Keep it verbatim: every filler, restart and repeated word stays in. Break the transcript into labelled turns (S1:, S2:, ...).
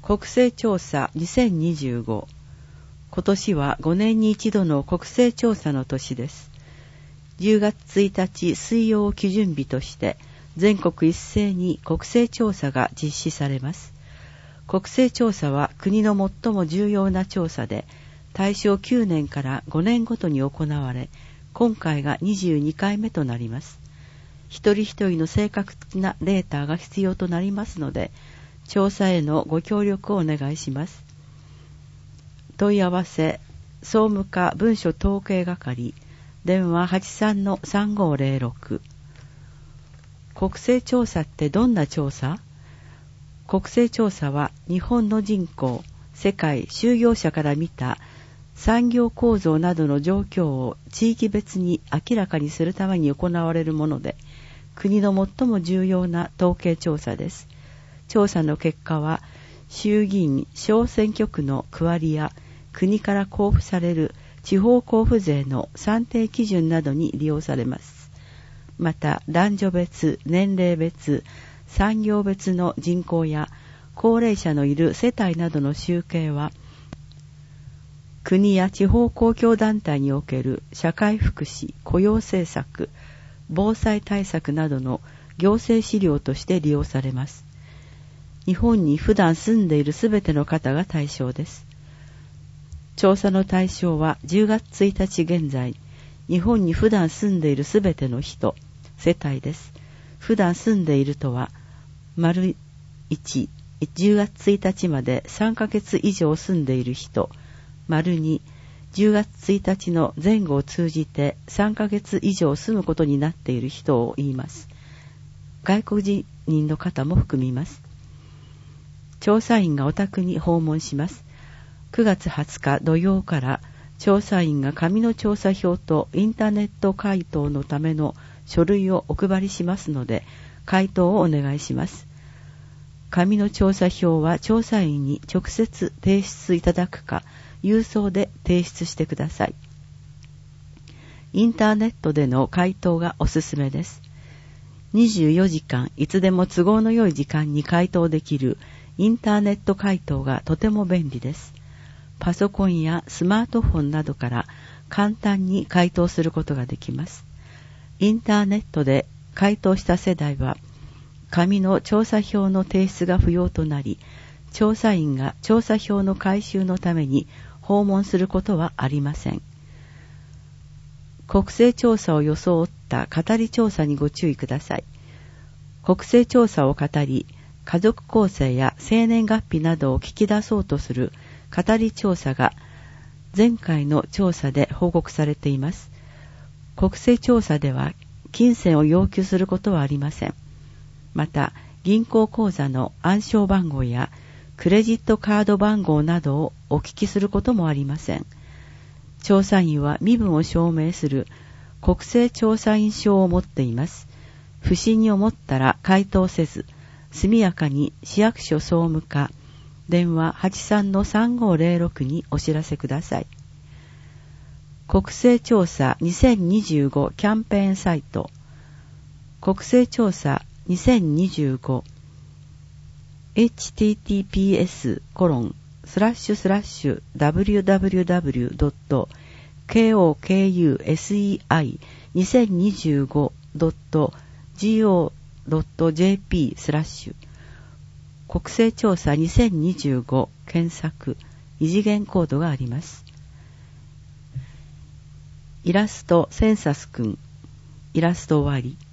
S1: 国勢調査にせんにじゅうご。今年はごねんに一度の国勢調査の年です。じゅうがつついたち水曜基準日として全国一斉に国勢調査が実施されます。国勢調査は国の最も重要な調査で、大正きゅうねんからごねんごとに行われ、今回がにじゅうにかいめとなります。一人一人の正確なデータが必要となりますので、調査へのご協力をお願いします。問い合わせ、総務課文書統計係、電話 はちさんのさんごーぜろろく。国勢調査ってどんな調査？国勢調査は日本の人口、世界、就業者から見た産業構造などの状況を地域別に明らかにするために行われるもので、国の最も重要な統計調査です。調査の結果は、衆議院小選挙区の区割りや国から交付される地方交付税の算定基準などに利用されます。また、男女別、年齢別、産業別の人口や高齢者のいる世帯などの集計は、国や地方公共団体における社会福祉、雇用政策、防災対策などの行政資料として利用されます。日本に普段住んでいるすべての方が対象です。調査の対象はじゅうがつついたち現在、日本に普段住んでいるすべての人、世帯です。普段住んでいるとは、丸いち、じゅうがつついたちまでさんかげつ以上住んでいる人、丸に、じゅうがつついたちの前後を通じてさんかげつ以上住むことになっている人を言います。外国人の方も含みます。調査員がお宅に訪問します。くがつはつか土曜から調査員が紙の調査票とインターネット回答のための書類をお配りしますので、回答をお願いします。紙の調査票は調査員に直接提出いただくか、郵送で提出してください。インターネットでの回答がおすすめです。にじゅうよじかんいつでも都合の良い時間に回答できるインターネット回答がとても便利です。パソコンやスマートフォンなどから簡単に回答することができます。インターネットで回答した世代は、紙の調査票の提出が不要となり、調査員が調査票の回収のために訪問することはありません。国勢調査を装った語り調査にご注意ください。国勢調査を語り、家族構成や生年月日などを聞き出そうとする語り調査が前回の調査で報告されています。国勢調査では金銭を要求することはありません。また、銀行口座の暗証番号やクレジットカード番号などをお聞きすることもありません。調査員は身分を証明する国勢調査員証を持っています。不審に思ったら回答せず、速やかに市役所総務課、電話 はちさんのさんごーぜろろく にお知らせください。国勢調査にせんにじゅうごキャンペーンサイト、国勢調査にせんにじゅうご エイチティーティーピーエスコロンスラッシュスラッシュダブリューダブリューダブリュードットコクにせんにじゅうごドットジーオードットジェーピー スラッシュ国勢調査にせんにじゅうご検索二次元コードがあります。イラストセンサスくん、イラスト終わり。